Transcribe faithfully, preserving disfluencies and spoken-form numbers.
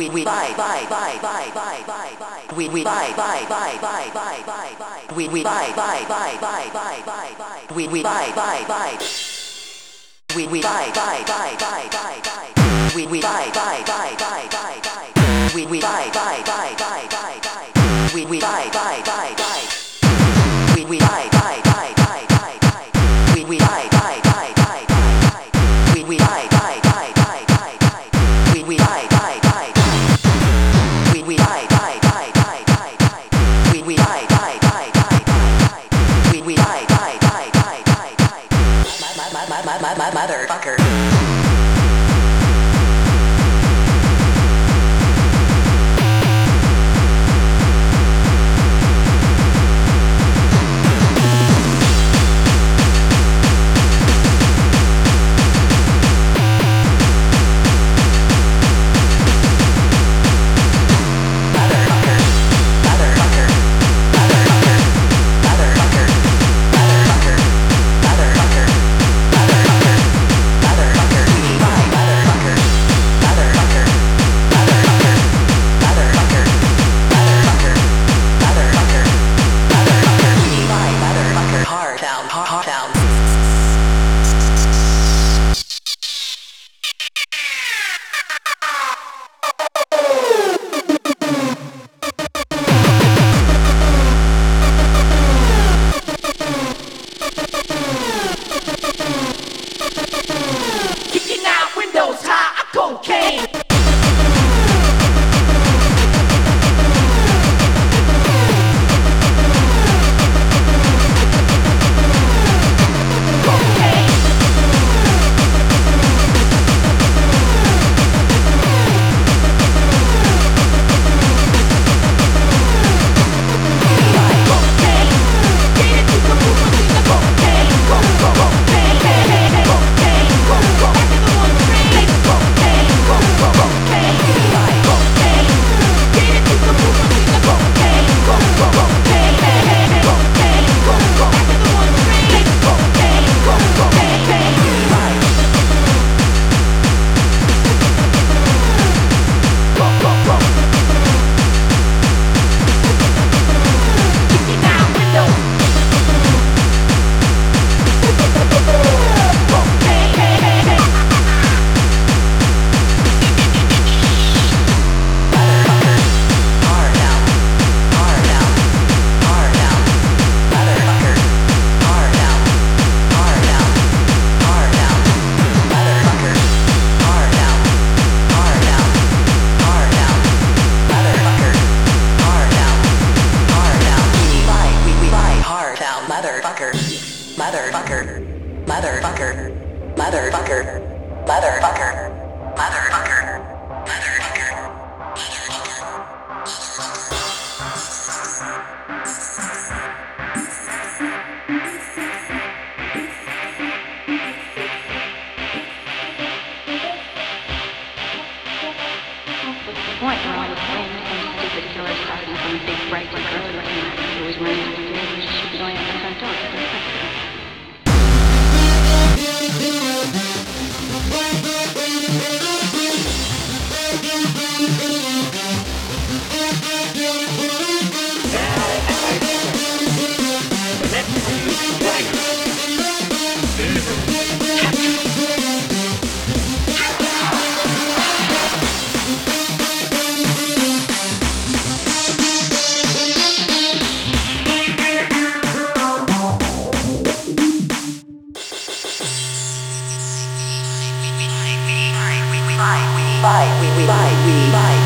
we we buy buy buy buy buy buy we we buy buy buy buy buy buy we we buy buy buy buy buy buy we we buy buy buy we we buy buy buy buy buy we we buy buy buy buy buy we we buy buy buy buy buy we we buy buy buy buy we we buy buy buy buy buy we we buy buy buy buy buy we we buy buy buy buy buy we we buy buy buy we we buy buy buy buy buy we we buy buy buy buy buy we we buy buy buy buy buy my my my my my my motherfucker. Motherfucker, motherfucker, motherfucker, motherfucker, motherfucker, motherfucker, motherfucker. What? When I was playing some stupid killer starting from big bright girl who was running out of the she was going out the front door. Bye, we, we, bye, we, we, bye, we, bye.